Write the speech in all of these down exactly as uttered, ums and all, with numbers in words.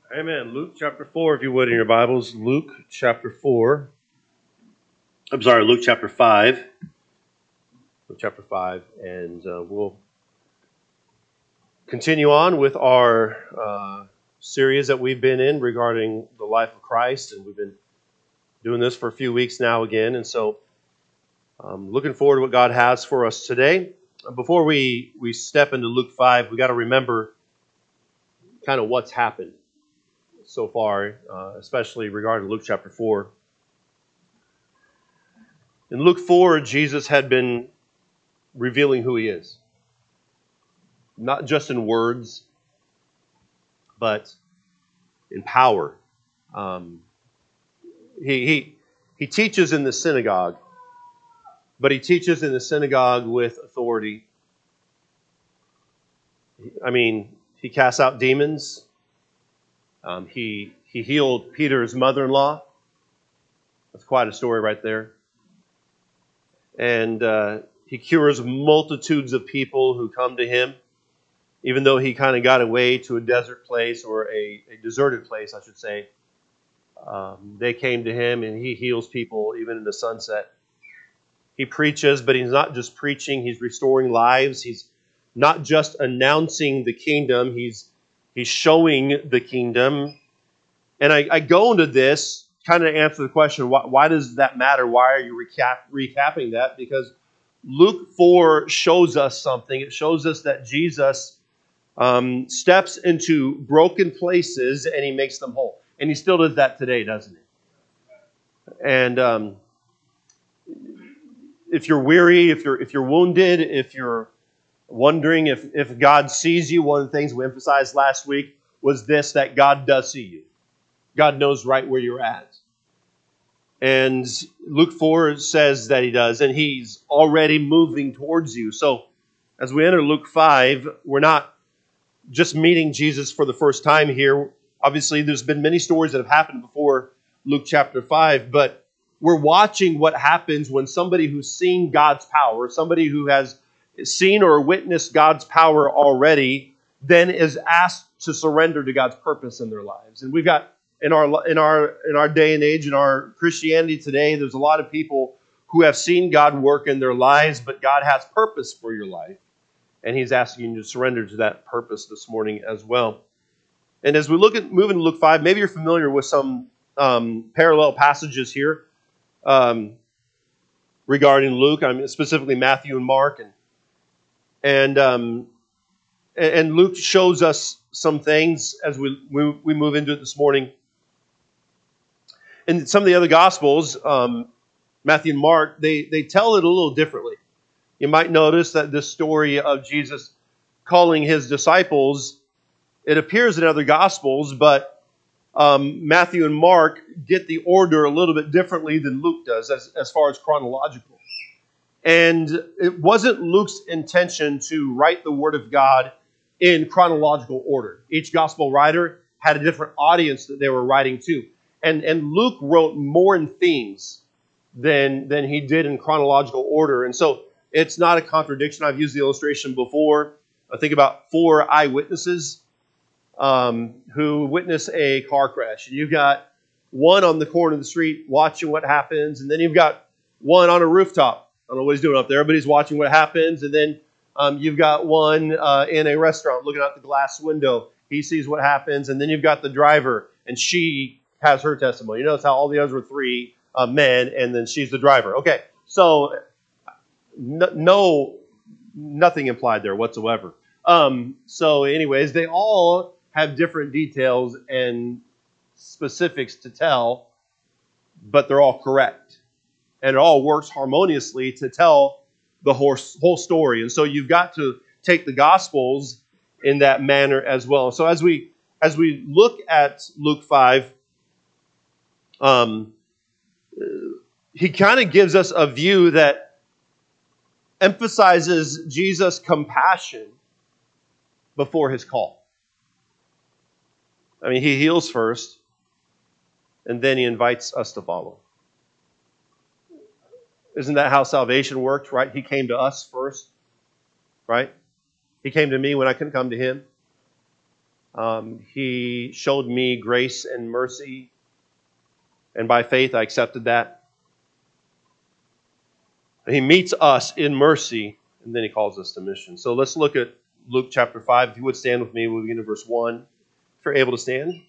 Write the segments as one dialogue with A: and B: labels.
A: Amen. Luke chapter four, if you would, in your Bibles. Luke chapter four. I'm sorry, Luke chapter five. Luke chapter five. And uh, we'll continue on with our uh, series that we've been in regarding the life of Christ. And we've been doing this for a few weeks now again. And so I'm looking forward to what God has for us today. Before we, we step into Luke five, we got to remember kind of what's happened so far, uh, especially regarding Luke chapter four. In Luke four, Jesus had been revealing who he is. Not just in words, but in power. Um, he, he, he teaches in the synagogue, but he teaches in the synagogue with authority. I mean, he casts out demons. Um, he, he healed Peter's mother-in-law. That's quite a story right there. And uh, he cures multitudes of people who come to him, even though he kind of got away to a desert place, or a, a deserted place, I should say. Um, they came to him, and he heals people even in the sunset. He preaches, but he's not just preaching, he's restoring lives. He's not just announcing the kingdom, he's he's showing the kingdom. And I, I go into this kind of answer the question, why, why does that matter? Why are you recap, recapping that? Because Luke four shows us something. It shows us that Jesus um, steps into broken places and he makes them whole. And he still does that today, doesn't he? And um, if you're weary, if you're if you're wounded, if you're wondering if, if God sees you, one of the things we emphasized last week was this, that God does see you. God knows right where you're at. And Luke four says that he does, and he's already moving towards you. So as we enter Luke five, we're not just meeting Jesus for the first time here. Obviously, there's been many stories that have happened before Luke chapter five, but we're watching what happens when somebody who's seen God's power, somebody who has seen or witnessed God's power already, then is asked to surrender to God's purpose in their lives. And we've got in our in our in our day and age, in our Christianity today, there's a lot of people who have seen God work in their lives, but God has purpose for your life. And he's asking you to surrender to that purpose this morning as well. And as we look at moving to Luke five, maybe you're familiar with some um, parallel passages here um, regarding Luke. I mean, specifically Matthew and Mark, and and um, and Luke shows us some things as we we move into it this morning. And some of the other Gospels, um, Matthew and Mark, they they tell it a little differently. You might notice that this story of Jesus calling his disciples, it appears in other Gospels, but um, Matthew and Mark get the order a little bit differently than Luke does as, as far as chronological. And it wasn't Luke's intention to write the Word of God in chronological order. Each Gospel writer had a different audience that they were writing to. And, and Luke wrote more in themes than, than he did in chronological order. And so it's not a contradiction. I've used the illustration before. I think about four eyewitnesses um, who witness a car crash. And you've got one on the corner of the street watching what happens, and then you've got one on a rooftop. I don't know what he's doing up there, but he's watching what happens. And then um, you've got one uh, in a restaurant looking out the glass window. He sees what happens. And then you've got the driver, and she has her testimony. You notice how all the others were three uh, men, and then she's the driver. Okay, so no, no nothing implied there whatsoever. Um, so anyways, they all have different details and specifics to tell, but they're all correct. And it all works harmoniously to tell the whole, whole story. And so you've got to take the Gospels in that manner as well. So as we as we look at Luke five, um, he kind of gives us a view that emphasizes Jesus' compassion before his call. I mean, he heals first, and then he invites us to follow. Isn't that how salvation worked, right? He came to us first, right? He came to me when I couldn't come to him. Um, he showed me grace and mercy, and by faith I accepted that. He meets us in mercy, and then he calls us to mission. So let's look at Luke chapter five. If you would stand with me, we'll begin in verse one. If you're able to stand.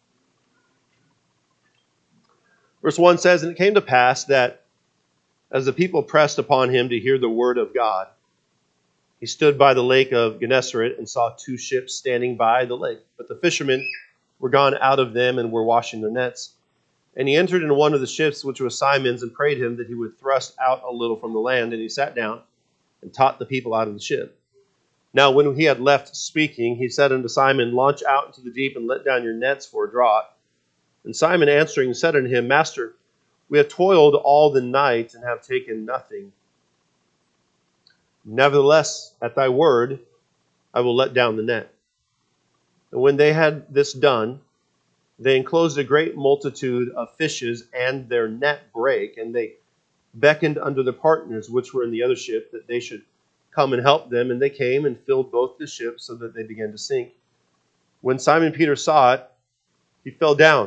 A: Verse one says, "And it came to pass that as the people pressed upon him to hear the word of God, he stood by the lake of Gennesaret and saw two ships standing by the lake. But the fishermen were gone out of them and were washing their nets. And he entered into one of the ships, which was Simon's, and prayed him that he would thrust out a little from the land. And he sat down and taught the people out of the ship. Now when he had left speaking, he said unto Simon, Launch out into the deep and let down your nets for a draught. And Simon answering said unto him, Master, we have toiled all the night and have taken nothing. Nevertheless, at thy word, I will let down the net. And when they had this done, they enclosed a great multitude of fishes, and their net brake, and they beckoned unto the partners which were in the other ship, that they should come and help them. And they came and filled both the ships, so that they began to sink. When Simon Peter saw it, he fell down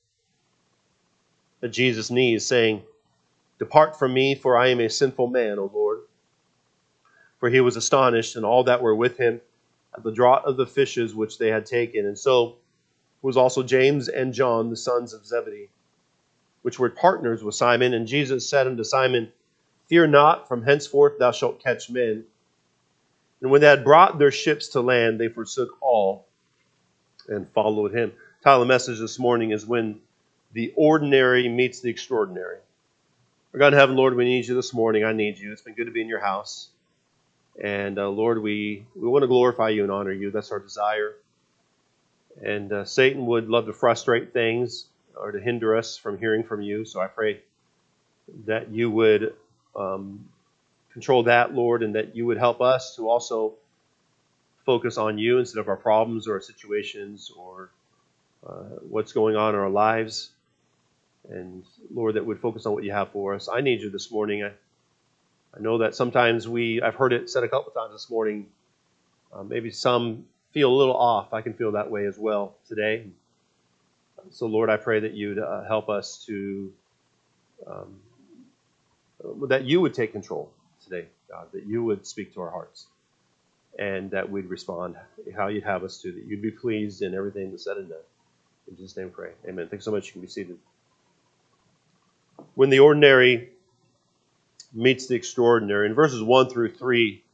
A: at Jesus' knees, saying, Depart from me, for I am a sinful man, O Lord. For he was astonished, and all that were with him, at the draught of the fishes which they had taken. And so was also James and John, the sons of Zebedee, which were partners with Simon. And Jesus said unto Simon, Fear not, from henceforth thou shalt catch men. And when they had brought their ships to land, they forsook all and followed him. The title of the message this morning is When the Ordinary Meets the Extraordinary. Our God in heaven, Lord, we need you this morning. I need you. It's been good to be in your house. And uh, Lord, we, we want to glorify you and honor you. That's our desire. And uh, Satan would love to frustrate things or to hinder us from hearing from you. So I pray that you would um, control that, Lord, and that you would help us to also focus on you instead of our problems or our situations or uh, what's going on in our lives. And Lord, that would focus on what you have for us. I need you this morning. I, I know that sometimes we, I've heard it said a couple times this morning, uh, maybe some feel a little off. I can feel that way as well today. So Lord, I pray that you'd uh, help us to, um, that you would take control today, God, that you would speak to our hearts and that we'd respond how you'd have us to, that you'd be pleased in everything that's said and done. In Jesus' name, pray. Amen. Thanks so much. You can be seated. When the ordinary meets the extraordinary, in verses one through three,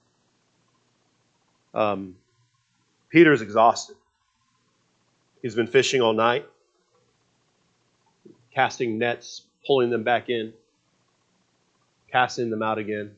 A: um, Peter's exhausted. He's been fishing all night, casting nets, pulling them back in, casting them out again,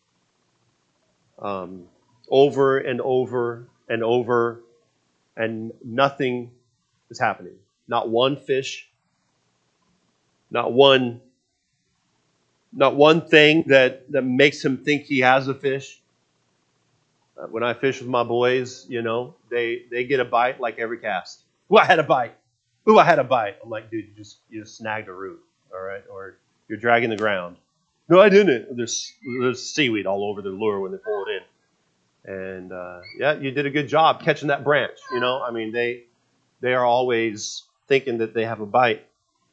A: um, over and over and over, and nothing is happening. Not one fish, not one, not one thing that, that makes him think he has a fish. Uh, when I fish with my boys, you know, they, they get a bite like every cast. Ooh, I had a bite. Ooh, I had a bite. I'm like, dude, you just you just snagged a root, all right? Or you're dragging the ground. No, I didn't. There's there's seaweed all over the lure when they pull it in. And uh, yeah, you did a good job catching that branch. You know, I mean, they they are always thinking that they have a bite.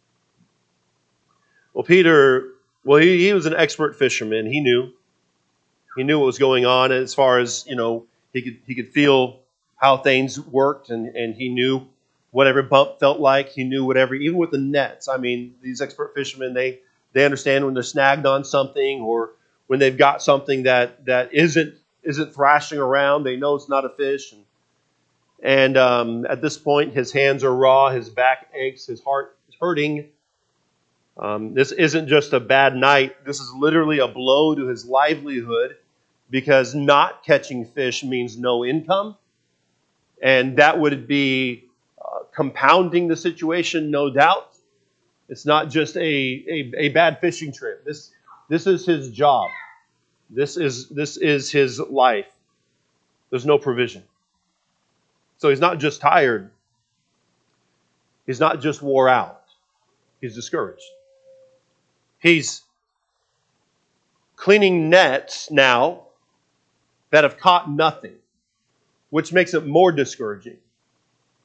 A: Well, Peter, well, he, he was an expert fisherman. He knew. He knew what was going on as far as, you know, he could he could feel how things worked, and, and he knew what every bump felt like. He knew whatever, even with the nets. I mean, these expert fishermen, they they understand when they're snagged on something or when they've got something that, that isn't isn't thrashing around. They know it's not a fish. And, and um, at this point, his hands are raw, his back aches, his heart is hurting. Um, this isn't just a bad night. This is literally a blow to his livelihood, because not catching fish means no income. And that would be uh, compounding the situation, no doubt. It's not just a, a, a bad fishing trip. This, this is his job. This is, this is his life. There's no provision. So he's not just tired. He's not just wore out. He's discouraged. He's cleaning nets now that have caught nothing, which makes it more discouraging.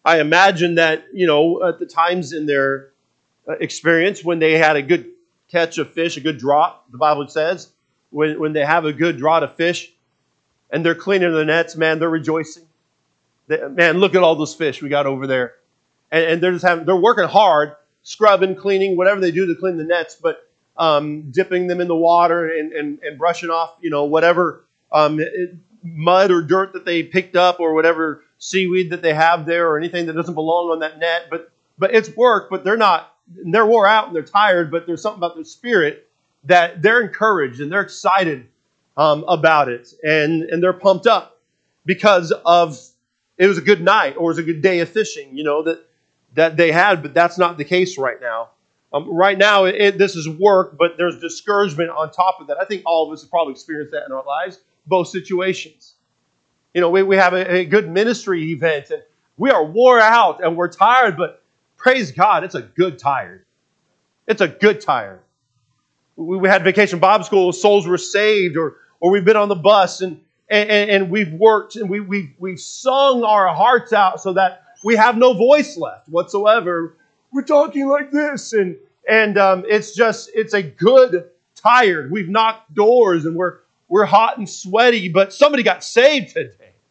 A: I imagine that, you know, at the times in their uh, experience when they had a good catch of fish, a good draught, the Bible says, when, when they have a good draught of fish and they're cleaning their nets, man, they're rejoicing. They, man, look at all those fish we got over there. And, and they're just having, they're working hard, scrubbing, cleaning, whatever they do to clean the nets, but um, dipping them in the water and, and, and brushing off, you know, whatever um, it, mud or dirt that they picked up or whatever seaweed that they have there or anything that doesn't belong on that net. But but it's work, but they're not, they're wore out and they're tired, but there's something about their spirit that they're encouraged and they're excited um, about it. And, and they're pumped up because of, it was a good night or it was a good day of fishing, you know, that, that they had, but that's not the case right now. Um, right now, it, this is work, but there's discouragement on top of that. I think all of us have probably experienced that in our lives, both situations. You know, we, we have a, a good ministry event, and we are wore out, and we're tired, but praise God, it's a good tired. It's a good tired. We, we had Vacation Bible School, souls were saved, or or we've been on the bus, and and, and we've worked, and we, we've, we've sung our hearts out so that we have no voice left whatsoever. We're talking like this, and and um, it's just, it's a good tired. We've knocked doors, and we're we're hot and sweaty, but somebody got saved today.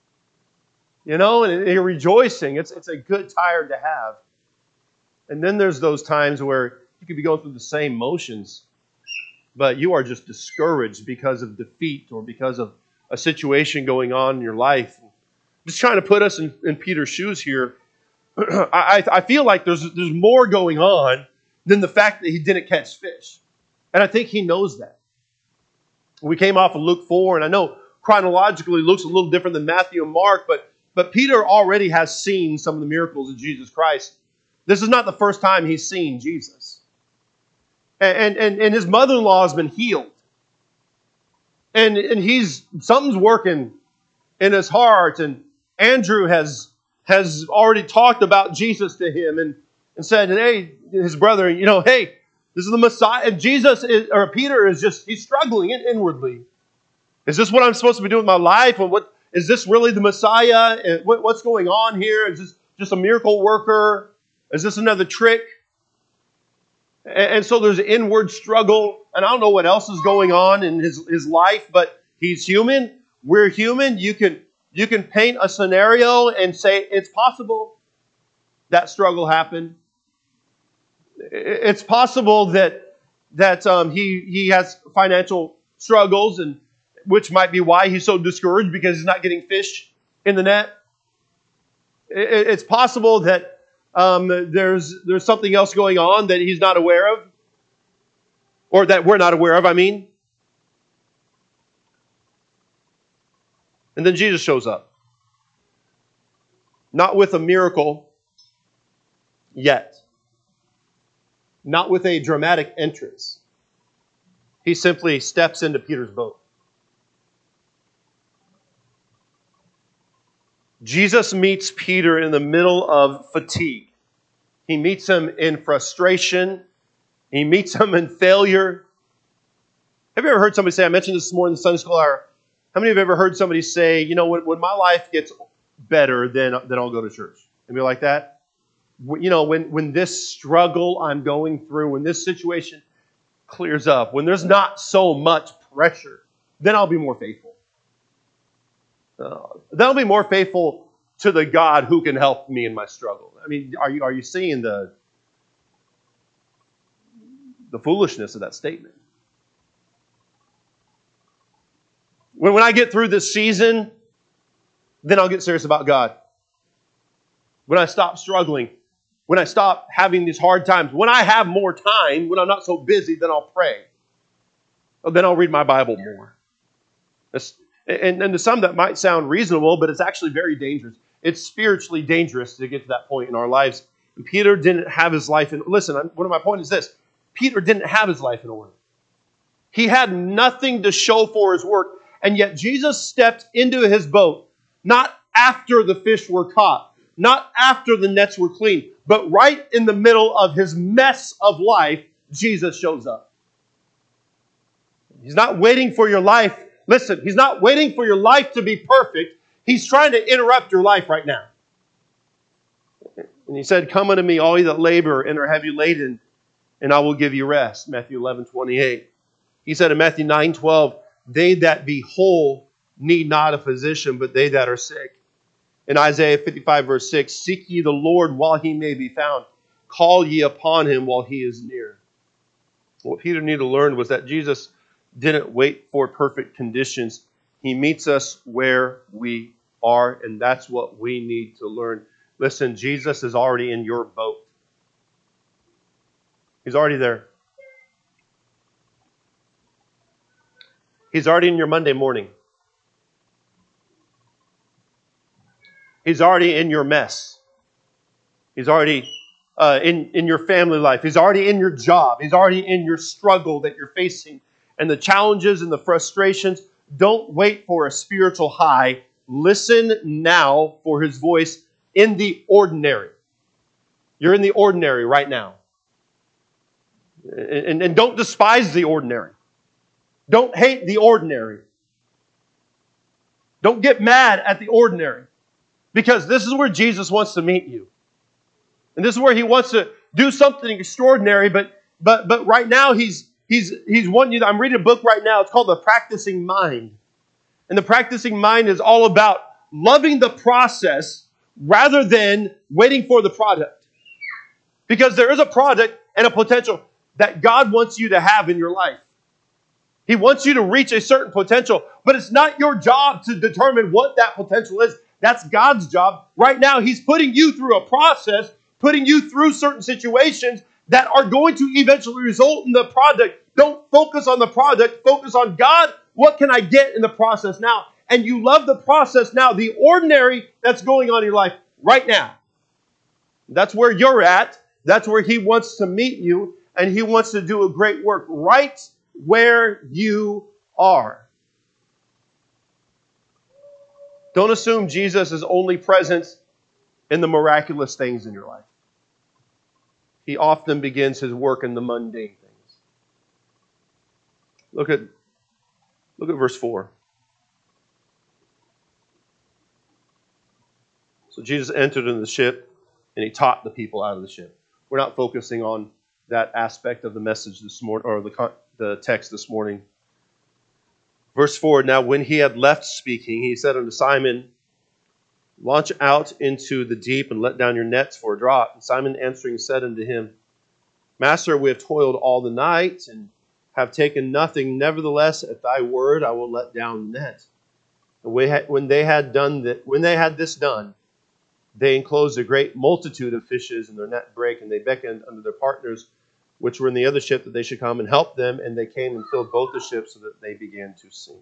A: You know, and you're rejoicing. It's it's a good tired to have. And then there's those times where you could be going through the same motions, but you are just discouraged because of defeat or because of a situation going on in your life. Just trying to put us in, in Peter's shoes here. I, I feel like there's there's more going on than the fact that he didn't catch fish. And I think he knows that. We came off of Luke four, and I know chronologically Luke's a little different than Matthew and Mark, but, but Peter already has seen some of the miracles of Jesus Christ. This is not the first time he's seen Jesus. And, and, and his mother-in-law has been healed. And, and he's something's working in his heart, and Andrew has has already talked about Jesus to him and, and said, hey, his brother, you know, hey, this is the Messiah. And Jesus, is, or Peter is just, he's struggling inwardly. Is this what I'm supposed to be doing with my life? Or what, is this really the Messiah? And what, what's going on here? Is this just a miracle worker? Is this another trick? And, and so there's an inward struggle. And I don't know what else is going on in his, his life, but he's human. We're human. You can You can paint a scenario and say it's possible that struggle happened. It's possible that that um, he he has financial struggles, and which might be why he's so discouraged because he's not getting fish in the net. It's possible that um, there's there's something else going on that he's not aware of, or that we're not aware of. I mean. And then Jesus shows up. Not with a miracle yet. Not with a dramatic entrance. He simply steps into Peter's boat. Jesus meets Peter in the middle of fatigue. He meets him in frustration. He meets him in failure. Have you ever heard somebody say, I mentioned this morning in the Sunday school hour, how many of you have ever heard somebody say, you know, when, when my life gets better, then, then I'll go to church? Anybody like that? You know, when, when this struggle I'm going through, when this situation clears up, when there's not so much pressure, then I'll be more faithful. Uh, then I'll be more faithful to the God who can help me in my struggle. I mean, are you, are you seeing the, the foolishness of that statement? When, when I get through this season, then I'll get serious about God. When I stop struggling, when I stop having these hard times, when I have more time, when I'm not so busy, then I'll pray. Then I'll read my Bible more. And, and to some that might sound reasonable, but it's actually very dangerous. It's spiritually dangerous to get to that point in our lives. And Peter didn't have his life in... Listen, one of my points is this. Peter didn't have his life in order. He had nothing to show for his work. And yet Jesus stepped into his boat, not after the fish were caught, not after the nets were clean, but right in the middle of his mess of life, Jesus shows up. He's not waiting for your life. Listen, he's not waiting for your life to be perfect. He's trying to interrupt your life right now. And he said, come unto me, all ye that labor and are heavy laden, and I will give you rest. Matthew eleven twenty-eight. He said in Matthew nine twelve, they that be whole need not a physician, but they that are sick. In Isaiah fifty-five verse six, seek ye the Lord while he may be found. Call ye upon him while he is near. What Peter needed to learn was that Jesus didn't wait for perfect conditions. He meets us where we are, and that's what we need to learn. Listen, Jesus is already in your boat. He's already there. He's already in your Monday morning. He's already in your mess. He's already uh, in, in your family life. He's already in your job. He's already in your struggle that you're facing. And the challenges and the frustrations. Don't wait for a spiritual high. Listen now for His voice in the ordinary. You're in the ordinary right now. And, and, and don't despise the ordinary. Don't hate the ordinary. Don't get mad at the ordinary. Because this is where Jesus wants to meet you. And this is where He wants to do something extraordinary. But but but right now He's He's He's wanting you to, I'm reading a book right now. It's called The Practicing Mind. And the practicing mind is all about loving the process rather than waiting for the product. Because there is a product and a potential that God wants you to have in your life. He wants you to reach a certain potential, but it's not your job to determine what that potential is. That's God's job. Right now, He's putting you through a process, putting you through certain situations that are going to eventually result in the product. Don't focus on the product. Focus on God. What can I get in the process now? And you love the process now, the ordinary that's going on in your life right now. That's where you're at. That's where He wants to meet you, and He wants to do a great work right where you are. Don't assume Jesus is only present in the miraculous things in your life. He often begins His work in the mundane things. Look at, look at verse four. So Jesus entered into the ship and He taught the people out of the ship. We're not focusing on that aspect of the message this morning, or the, the text this morning. Verse four, now when He had left speaking, He said unto Simon, launch out into the deep and let down your nets for a draught. And Simon answering said unto Him, Master, we have toiled all the night and have taken nothing. Nevertheless, at Thy word I will let down the net. And when they had done that, when they had this done, they enclosed a great multitude of fishes, and their net brake, and they beckoned unto their partners, which were in the other ship, that they should come and help them. And they came and filled both the ships, so that they began to sink.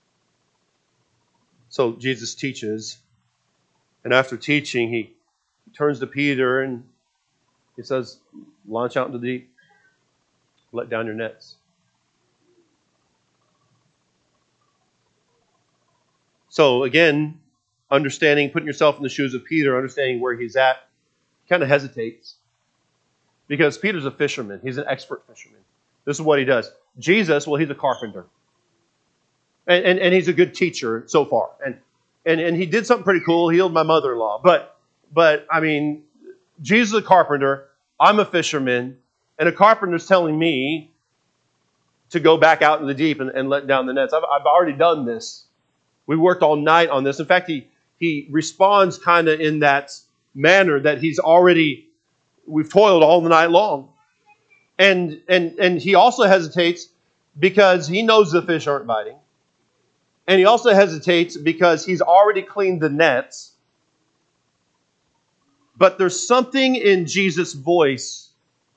A: So Jesus teaches, and after teaching, He turns to Peter and He says, launch out into the deep, let down your nets. So again, understanding, putting yourself in the shoes of Peter, understanding where he's at, kind of hesitates. Because Peter's a fisherman. He's an expert fisherman. This is what he does. Jesus, well, he's a carpenter. And, and, and he's a good teacher so far. And, and, and he did something pretty cool. He healed my mother-in-law. But, but I mean, Jesus is a carpenter. I'm a fisherman. And a carpenter's telling me to go back out in the deep and, and let down the nets. I've, I've already done this. We worked all night on this. In fact, he, he responds kind of in that manner that he's already, we've toiled all the night long. And, and, and he also hesitates because he knows the fish aren't biting. And he also hesitates because he's already cleaned the nets. But there's something in Jesus' voice.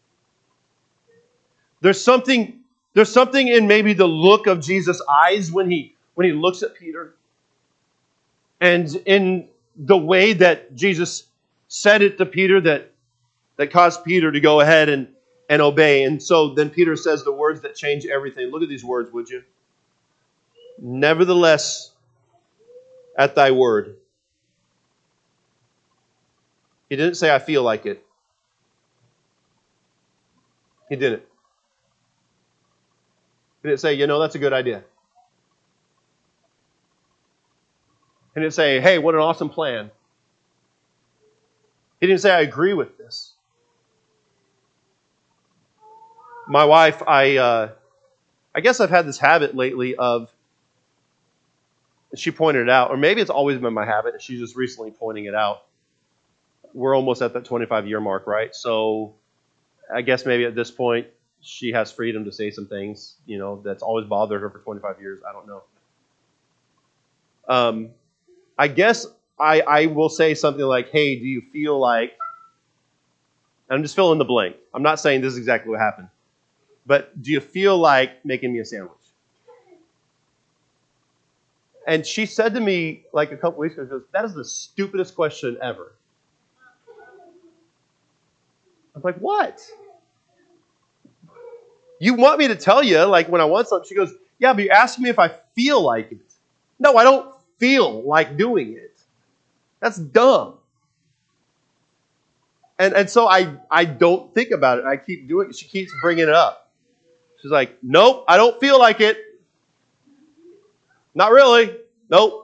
A: There's something, there's something in maybe the look of Jesus' eyes when he when he looks at Peter. And in the way that Jesus said it to Peter that, that caused Peter to go ahead and, and obey. And so then Peter says the words that change everything. Look at these words, would you? Nevertheless, at Thy word. He didn't say, I feel like it. He didn't. He didn't say, you know, that's a good idea. He didn't say, hey, what an awesome plan. He didn't say, I agree with this. My wife, I uh, I guess I've had this habit lately of, she pointed it out, or maybe it's always been my habit, and she's just recently pointing it out. We're almost at that twenty-five year mark, right? So I guess maybe at this point, she has freedom to say some things, you know, that's always bothered her for twenty-five years. I don't know. Um, I guess I, I will say something like, hey, do you feel like, and I'm just filling in the blank. I'm not saying this is exactly what happened, but do you feel like making me a sandwich? And she said to me like a couple weeks ago, she goes, that is the stupidest question ever. I'm like, what? You want me to tell you, like when I want something? She goes, yeah, but you're asking me if I feel like it. No, I don't feel like doing it. That's dumb. And and so I, I don't think about it. I keep doing it. She keeps bringing it up. She's like, nope, I don't feel like it. Not really. Nope.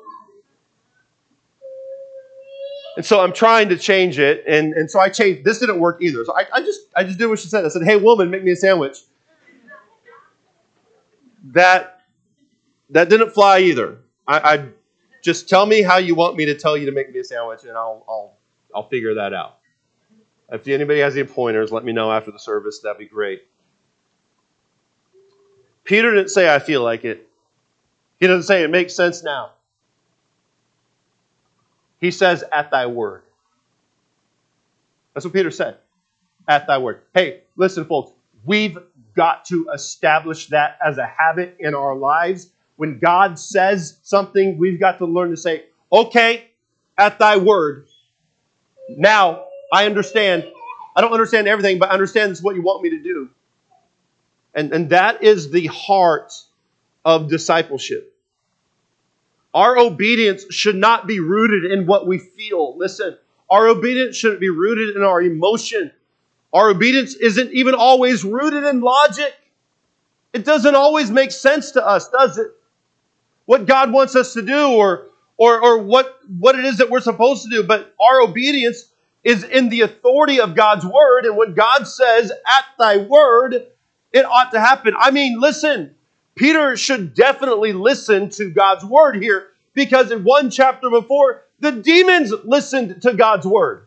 A: And so I'm trying to change it. And, and so I changed. This didn't work either. So I, I just I just did what she said. I said, hey, woman, make me a sandwich. That that didn't fly either. I, I just tell me how you want me to tell you to make me a sandwich, and I'll I'll I'll figure that out. If anybody has any pointers, let me know after the service. That'd be great. Peter didn't say, I feel like it. He doesn't say, it makes sense now. He says, at thy word. That's what Peter said. At thy word. Hey, listen, folks. We've got to establish that as a habit in our lives. When God says something, we've got to learn to say, okay, at thy word. Now, I understand. I don't understand everything, but I understand this is what you want me to do. And, and that is the heart of discipleship. Our obedience should not be rooted in what we feel. Listen, our obedience shouldn't be rooted in our emotion. Our obedience isn't even always rooted in logic. It doesn't always make sense to us, does it? What God wants us to do or, or, or what, what it is that we're supposed to do. But our obedience is in the authority of God's word. And when God says, at thy word, it ought to happen. I mean, listen, Peter should definitely listen to God's word here, because in one chapter before, the demons listened to God's word.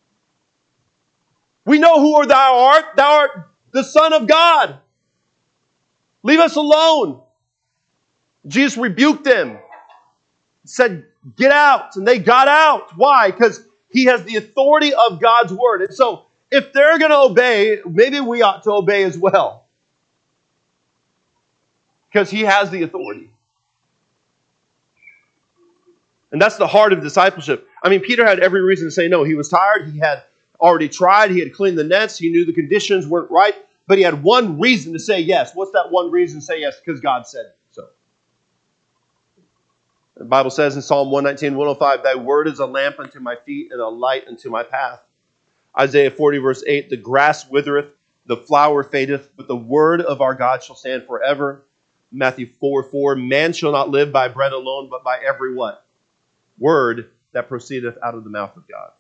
A: We know who thou art. Thou art the Son of God. Leave us alone. Jesus rebuked them. Said, get out. And they got out. Why? Because he has the authority of God's word. And so, if they're going to obey, maybe we ought to obey as well. Because he has the authority. And that's the heart of discipleship. I mean, Peter had every reason to say no. He was tired. He had already tried. He had cleaned the nets. He knew the conditions weren't right. But he had one reason to say yes. What's that one reason to say yes? Because God said so. The Bible says in Psalm one nineteen, one oh five, thy word is a lamp unto my feet and a light unto my path. Isaiah forty, verse eight, the grass withereth, the flower fadeth, but the word of our God shall stand forever. Matthew four, four, man shall not live by bread alone, but by every what? Word that proceedeth out of the mouth of God.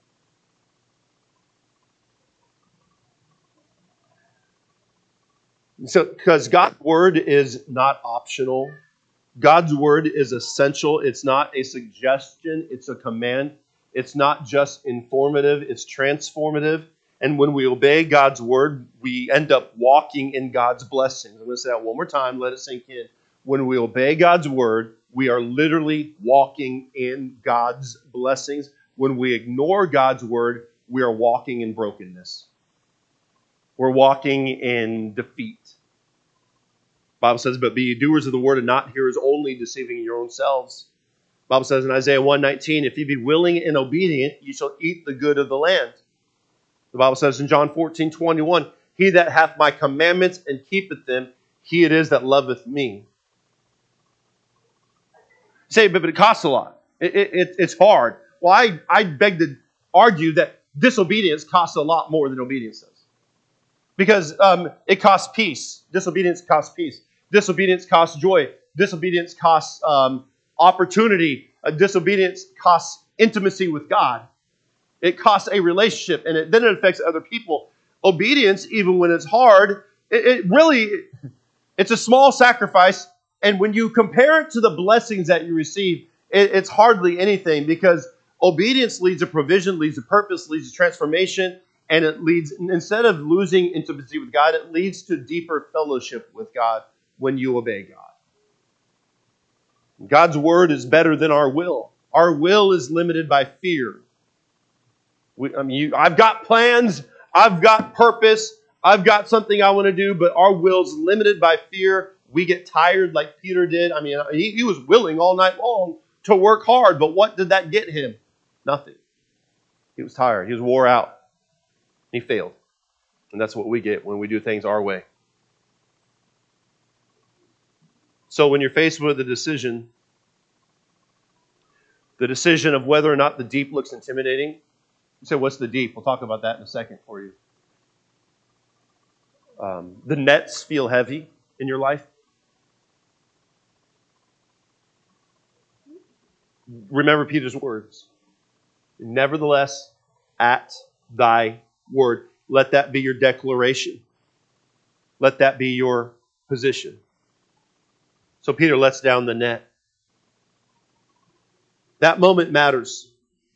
A: So, because God's word is not optional. God's word is essential. It's not a suggestion. It's a command. It's not just informative. It's transformative. And when we obey God's word, we end up walking in God's blessings. I'm going to say that one more time. Let it sink in. When we obey God's word, we are literally walking in God's blessings. When we ignore God's word, we are walking in brokenness. We're walking in defeat. The Bible says, but be ye doers of the word and not hearers only, deceiving your own selves. The Bible says in Isaiah one nineteen, if ye be willing and obedient, ye shall eat the good of the land. The Bible says in John fourteen twenty-one, he that hath my commandments and keepeth them, he it is that loveth me. You say, but it costs a lot. It, it, it's hard. Well, I, I beg to argue that disobedience costs a lot more than obedience does. Because um, it costs peace. Disobedience costs peace. Disobedience costs joy. Disobedience costs um, opportunity. Uh, disobedience costs intimacy with God. It costs a relationship, and it, then it affects other people. Obedience, even when it's hard, it, it really, it's a small sacrifice. And when you compare it to the blessings that you receive, it, it's hardly anything, because obedience leads to provision, leads to purpose, leads to transformation, and it leads, instead of losing intimacy with God, it leads to deeper fellowship with God when you obey God. God's word is better than our will. Our will is limited by fear. We, I mean, you, I've got plans, I've got purpose, I've got something I want to do, but our will's limited by fear. We get tired like Peter did. I mean, he, he was willing all night long to work hard, but what did that get him? Nothing. He was tired. He was wore out. He failed. And that's what we get when we do things our way. So when you're faced with a decision, the decision of whether or not the deep looks intimidating, you say, what's the deep? We'll talk about that in a second for you. Um, the nets feel heavy in your life. Remember Peter's words. Nevertheless, at thy word. Let that be your declaration. Let that be your position. So Peter lets down the net. That moment matters.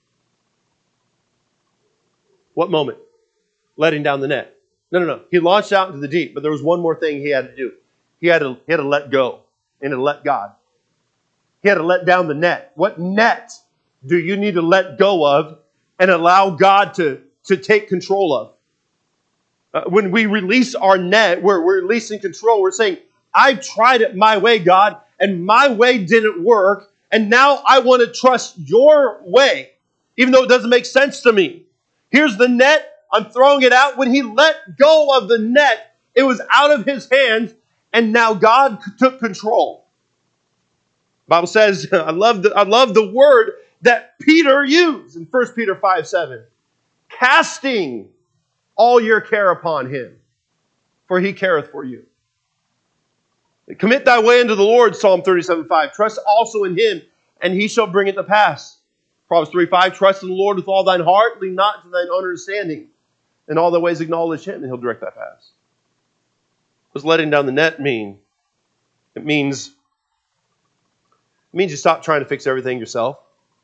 A: What moment? Letting down the net. No, no, no. He launched out into the deep, but there was one more thing he had to do. He had to, he had to let go and to let God. He had to let down the net. What net do you need to let go of and allow God to, to take control of? Uh, when we release our net, we're, we're releasing control. We're saying, I've tried it my way, God, and my way didn't work, and now I want to trust your way, even though it doesn't make sense to me. Here's the net. I'm throwing it out. When he let go of the net, it was out of his hands, and now God took control. The Bible says, I love the, I love the word that Peter used in First Peter five seven. Casting all your care upon him, for he careth for you. Commit thy way unto the Lord, Psalm thirty-seven five. Trust also in him, and he shall bring it to pass. Proverbs three five. Trust in the Lord with all thine heart, lean not to thine own understanding. In all thy ways acknowledge him, and he'll direct thy paths. What does letting down the net mean? It means, it means you stop trying to fix everything yourself.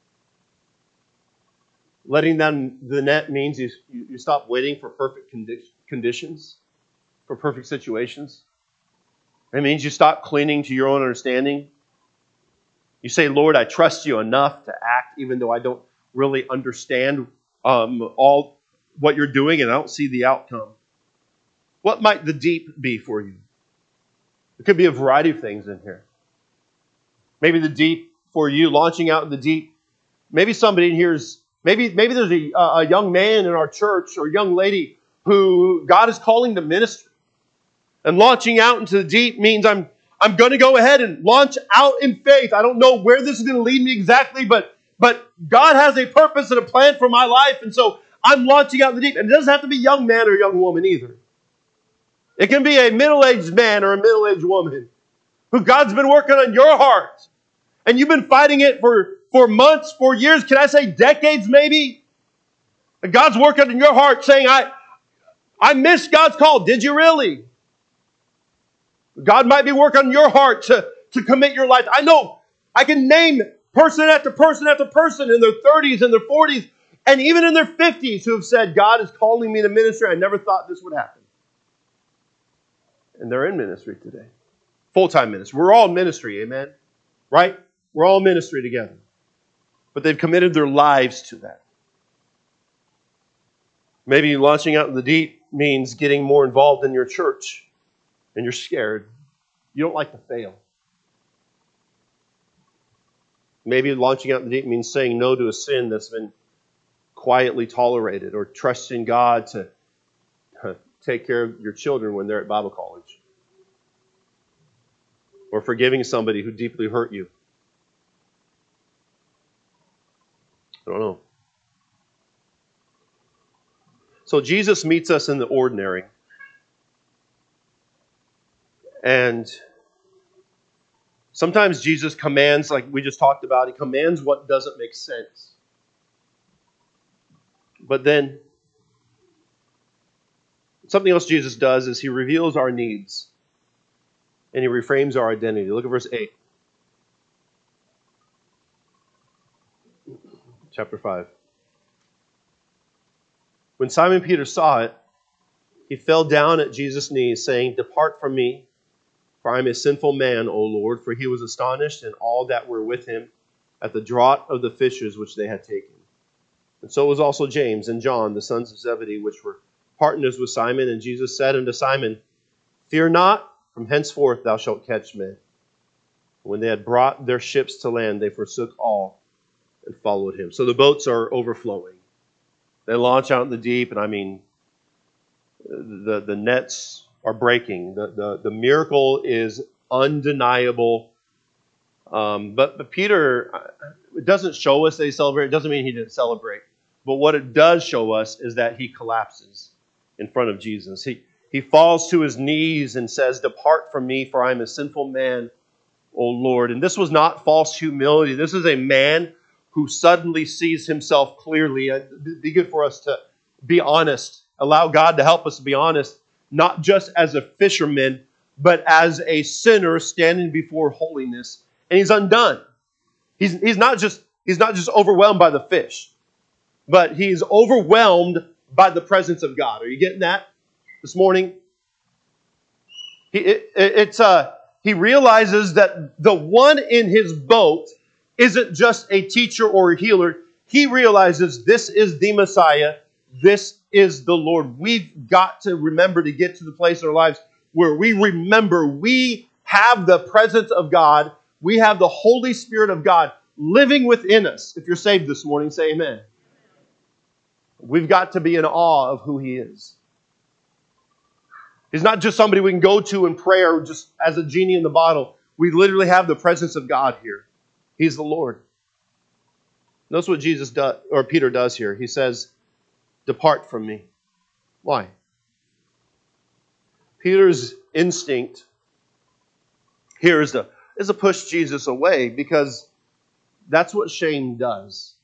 A: Letting down the net means you, you, you stop waiting for perfect condi- conditions, for perfect situations. It means you stop clinging to your own understanding. You say, Lord, I trust you enough to act even though I don't really understand um, all what you're doing and I don't see the outcome. What might the deep be for you? It could be a variety of things in here. Maybe the deep for you, launching out in the deep. Maybe somebody in here is, maybe, maybe there's a, a young man in our church or a young lady who God is calling to ministry. And launching out into the deep means I'm I'm going to go ahead and launch out in faith. I don't know where this is going to lead me exactly, but, but God has a purpose and a plan for my life. And so I'm launching out in the deep. And it doesn't have to be a young man or a young woman either. It can be a middle-aged man or a middle-aged woman who God's been working on your heart. And you've been fighting it for, for months, for years, can I say decades maybe? And God's working in your heart saying, I, I missed God's call. Did you really? God might be working on your heart to, to commit your life. I know I can name person after person after person in their thirties and their forties and even in their fifties who have said, God is calling me to ministry. I never thought this would happen. And they're in ministry today. Full-time ministry. We're all in ministry, amen? Right? We're all in ministry together. But they've committed their lives to that. Maybe launching out in the deep means getting more involved in your church. And you're scared. You don't like to fail. Maybe launching out in the deep means saying no to a sin that's been quietly tolerated, or trusting God to uh, take care of your children when they're at Bible college, or forgiving somebody who deeply hurt you. I don't know. So Jesus meets us in the ordinary. And sometimes Jesus commands, like we just talked about, he commands what doesn't make sense. But then, something else Jesus does is he reveals our needs and he reframes our identity. Look at verse eight, chapter five. When Simon Peter saw it, he fell down at Jesus' knees, saying, "Depart from me, for I am a sinful man, O Lord." For he was astonished, and all that were with him, at the draught of the fishes which they had taken. And so was also James and John, the sons of Zebedee, which were partners with Simon. And Jesus said unto Simon, "Fear not, from henceforth thou shalt catch men." When they had brought their ships to land, they forsook all and followed him. So the boats are overflowing. They launch out in the deep, and I mean, the, the nets are breaking. The, the, the miracle is undeniable. Um, but, but Peter, it doesn't show us that he celebrated. It doesn't mean he didn't celebrate. But what it does show us is that he collapses in front of Jesus. He, he falls to his knees and says, "Depart from me, for I am a sinful man, O Lord." And this was not false humility. This is a man who suddenly sees himself clearly. It'd be good for us to be honest. Allow God to help us to be honest, not just as a fisherman, but as a sinner standing before holiness. And he's undone. He's, he's not just, he's not just overwhelmed by the fish, but he's overwhelmed by the presence of God. Are you getting that this morning? He, it, it's uh, he realizes that the one in his boat isn't just a teacher or a healer. He realizes this is the Messiah. This is the Lord. We've got to remember to get to the place in our lives where we remember we have the presence of God. We have the Holy Spirit of God living within us. If you're saved this morning, say amen. We've got to be in awe of who He is. He's not just somebody we can go to in prayer just as a genie in the bottle. We literally have the presence of God here. He's the Lord. Notice what Jesus does, or Peter does here. He says, "Depart from me." Why? Peter's instinct here is to, is to push Jesus away, because that's what shame does.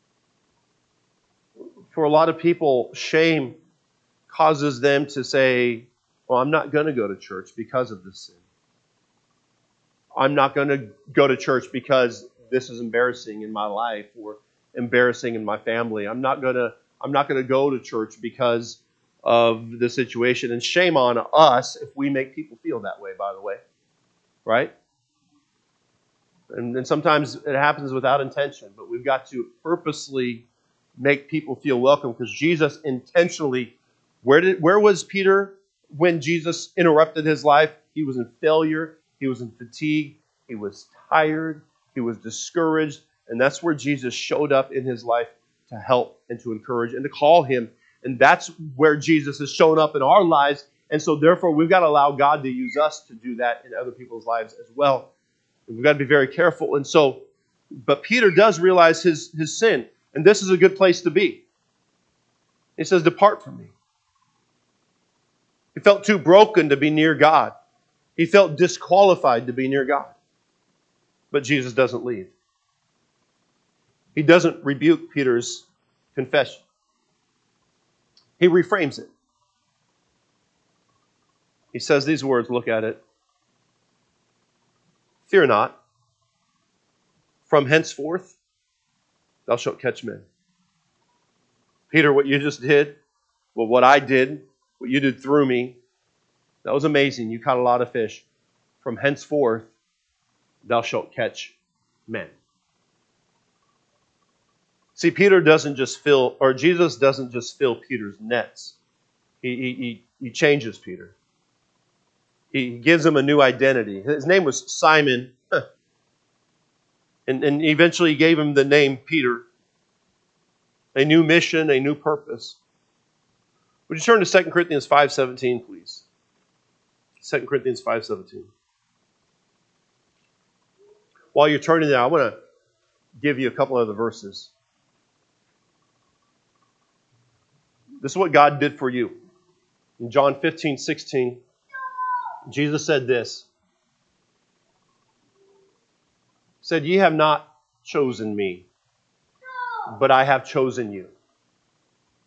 A: For a lot of people, shame causes them to say, "Well, I'm not going to go to church because of this sin. I'm not going to go to church because this is embarrassing in my life or embarrassing in my family. I'm not going to I'm not going to go to church because of the situation." And shame on us if we make people feel that way, by the way. Right? And, and sometimes it happens without intention, but we've got to purposely make people feel welcome, because Jesus intentionally, where did where was Peter when Jesus interrupted his life? He was in failure. He was in fatigue. He was tired. He was discouraged. And that's where Jesus showed up in his life to help and to encourage and to call him. And that's where Jesus has shown up in our lives. And so therefore, we've got to allow God to use us to do that in other people's lives as well. And we've got to be very careful. And so, but Peter does realize his, his sin. And this is a good place to be. He says, "Depart from me." He felt too broken to be near God. He felt disqualified to be near God. But Jesus doesn't leave. He doesn't rebuke Peter's confession. He reframes it. He says these words, look at it. "Fear not, from henceforth thou shalt catch men." Peter, what you just did, well, what I did, what you did through me, that was amazing. You caught a lot of fish. From henceforth thou shalt catch men. See, Peter doesn't just fill, or Jesus doesn't just fill Peter's nets. He, he, he, he changes Peter. He gives him a new identity. His name was Simon, and, and eventually he gave him the name Peter. A new mission, a new purpose. Would you turn to Second Corinthians five seventeen, please? Second Corinthians five seventeen. While you're turning there, I want to give you a couple other verses. This is what God did for you. In John fifteen sixteen, Jesus said this. He said, "Ye have not chosen me, but I have chosen you."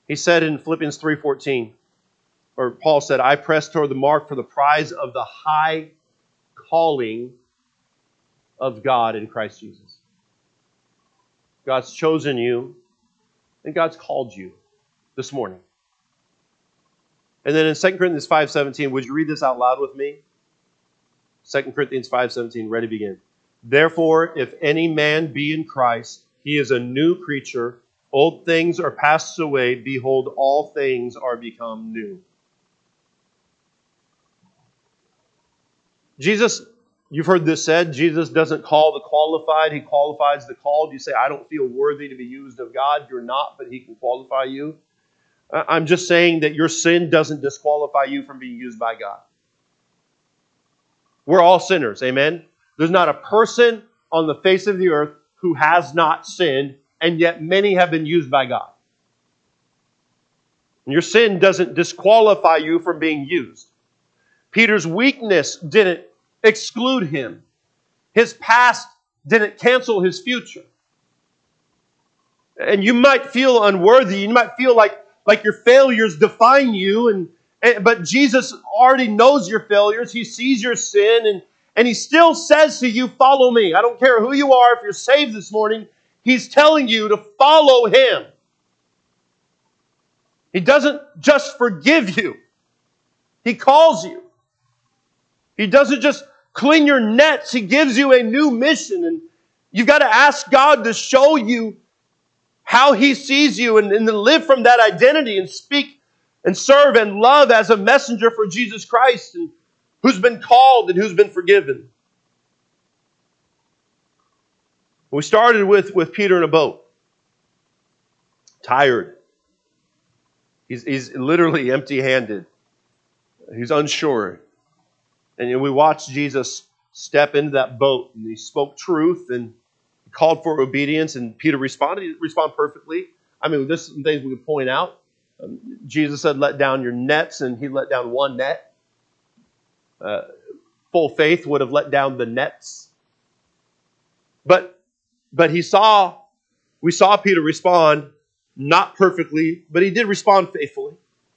A: He said in Philippians three fourteen, or Paul said, I press toward the mark for the prize of the high calling of God in Christ Jesus. God's chosen you, and God's called you this morning. And then in Second Corinthians five seventeen, would you read this out loud with me? Second Corinthians five seventeen, ready, begin. Therefore, if any man be in Christ, he is a new creature. Old things are passed away. Behold, all things are become new. Jesus, you've heard this said, Jesus doesn't call the qualified, he qualifies the called. You say, I don't feel worthy to be used of God. You're not, but he can qualify you. I'm just saying that your sin doesn't disqualify you from being used by God. We're all sinners, amen? There's not a person on the face of the earth who has not sinned, and yet many have been used by God. And your sin doesn't disqualify you from being used. Peter's weakness didn't exclude him. His past didn't cancel his future. And you might feel unworthy. You might feel like, like your failures define you. And, and but Jesus already knows your failures. He sees your sin. And, and He still says to you, follow me. I don't care who you are. If you're saved this morning, He's telling you to follow Him. He doesn't just forgive you. He calls you. He doesn't just clean your nets. He gives you a new mission. And you've got to ask God to show you how He sees you and, and to live from that identity and speak and serve and love as a messenger for Jesus Christ and who's been called and who's been forgiven. We started with, with Peter in a boat. Tired. He's, he's literally empty-handed. He's unsure. And we watched Jesus step into that boat, and He spoke truth and He called for obedience, and Peter responded. He responded perfectly. I mean, there's some things we could point out. Um, Jesus said, let down your nets, and He let down one net. Uh, full faith would have let down the nets. But, but he saw, we saw Peter respond, not perfectly, but he did respond faithfully.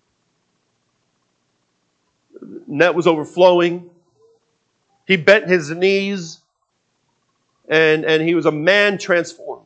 A: The net was overflowing. He bent his knees, and, and he was a man transformed.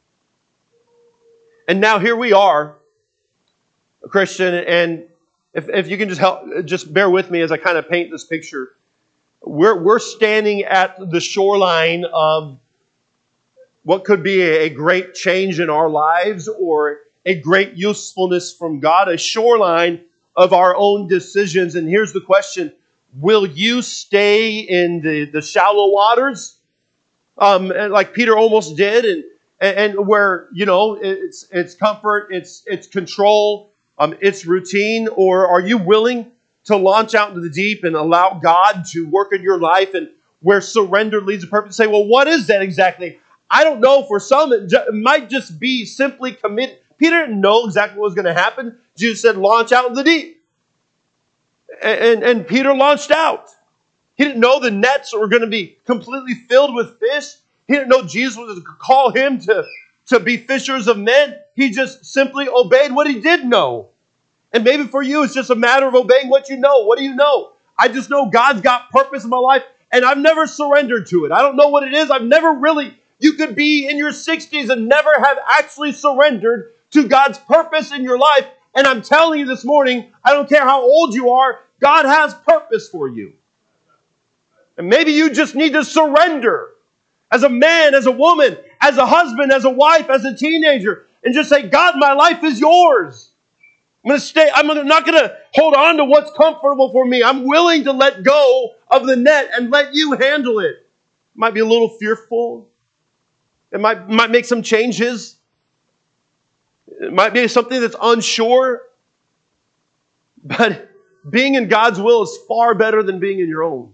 A: And now here we are, a Christian, and if, if you can just help, just bear with me as I kind of paint this picture. We're, we're standing at the shoreline of what could be a great change in our lives or a great usefulness from God, a shoreline of our own decisions. And here's the question. Will you stay in the, the shallow waters um, like Peter almost did and, and where, you know, it's, it's comfort, it's, it's control, um, it's routine? Or are you willing to launch out into the deep and allow God to work in your life and where surrender leads to purpose? Say, well, what is that exactly? I don't know. For some, it, ju- it might just be simply commit. Peter didn't know exactly what was going to happen. Jesus said, launch out in the deep. And, and, and Peter launched out. He didn't know the nets were going to be completely filled with fish. He didn't know Jesus was going to call him to, to be fishers of men. He just simply obeyed what he did know. And maybe for you, it's just a matter of obeying what you know. What do you know? I just know God's got purpose in my life, and I've never surrendered to it. I don't know what it is. I've never really... You could be in your sixties and never have actually surrendered to God's purpose in your life. And I'm telling you this morning, I don't care how old you are, God has purpose for you. And maybe you just need to surrender as a man, as a woman, as a husband, as a wife, as a teenager, and just say, God, my life is yours. I'm going to stay. I'm not going to hold on to what's comfortable for me. I'm willing to let go of the net and let you handle it. It might be a little fearful. It might, might make some changes. It might be something that's unsure. But being in God's will is far better than being in your own.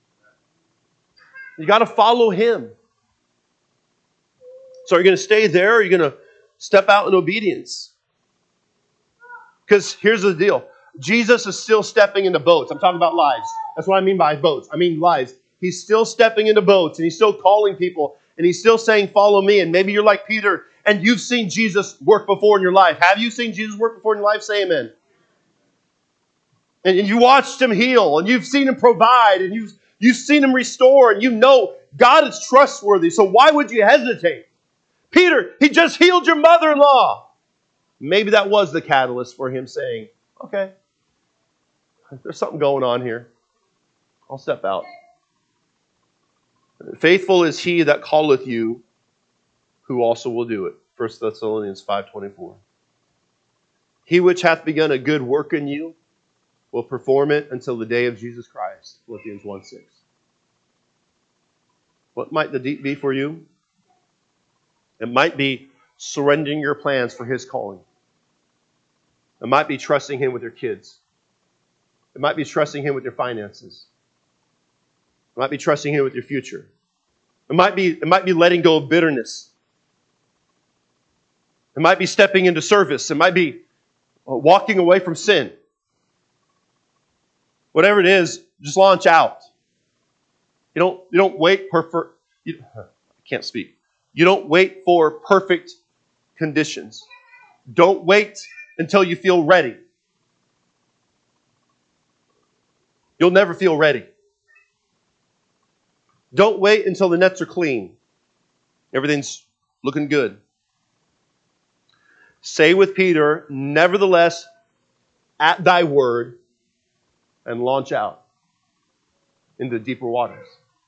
A: You got to follow Him. So are you going to stay there or are you going to step out in obedience? Because here's the deal. Jesus is still stepping into boats. I'm talking about lives. That's what I mean by boats. I mean lives. He's still stepping into boats and He's still calling people. And He's still saying, follow me. And maybe you're like Peter and you've seen Jesus work before in your life. Have you seen Jesus work before in your life? Say amen. And you watched him heal, and you've seen him provide, and you've, you've seen him restore, and you know God is trustworthy. So why would you hesitate? Peter, he just healed your mother-in-law. Maybe that was the catalyst for him saying, okay, there's something going on here. I'll step out. Faithful is he that calleth you, who also will do it. First Thessalonians five twenty-four. He which hath begun a good work in you will perform it until the day of Jesus Christ. Philippians one six. What might the deep be for you? It might be surrendering your plans for his calling. It might be trusting him with your kids. It might be trusting him with your finances. It might be trusting him with your future. It might be, it might be letting go of bitterness. It might be stepping into service. It might be walking away from sin. Whatever it is, just launch out. You don't, you don't wait for, you, I can't speak. You don't wait for perfect conditions. Don't wait until you feel ready. You'll never feel ready. Don't wait until the nets are clean. Everything's looking good. Say with Peter, nevertheless, at thy word, and launch out into deeper waters.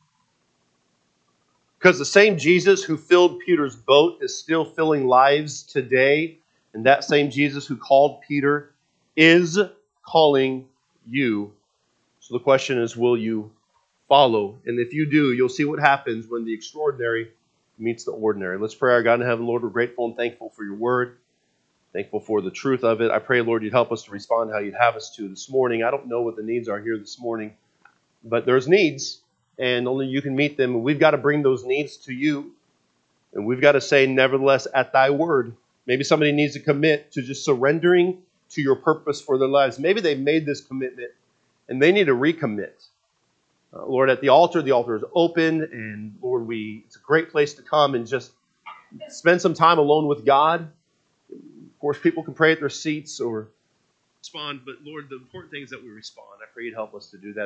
A: Because the same Jesus who filled Peter's boat is still filling lives today. And that same Jesus who called Peter is calling you. So the question is, will you follow? And if you do, you'll see what happens when the extraordinary meets the ordinary. Let's pray. Our God in heaven, Lord, we're grateful and thankful for your word. Thankful for the truth of it. I pray, Lord, you'd help us to respond how you'd have us to this morning. I don't know what the needs are here this morning, but there's needs, and only you can meet them. And we've got to bring those needs to you. And we've got to say, nevertheless, at thy word. Maybe somebody needs to commit to just surrendering to your purpose for their lives. Maybe they've made this commitment, and they need to recommit. Uh, Lord, at the altar, the altar is open, and Lord, we it's a great place to come and just spend some time alone with God. Of course, people can pray at their seats or respond, but Lord, the important thing is that we respond. I pray you'd help us to do that.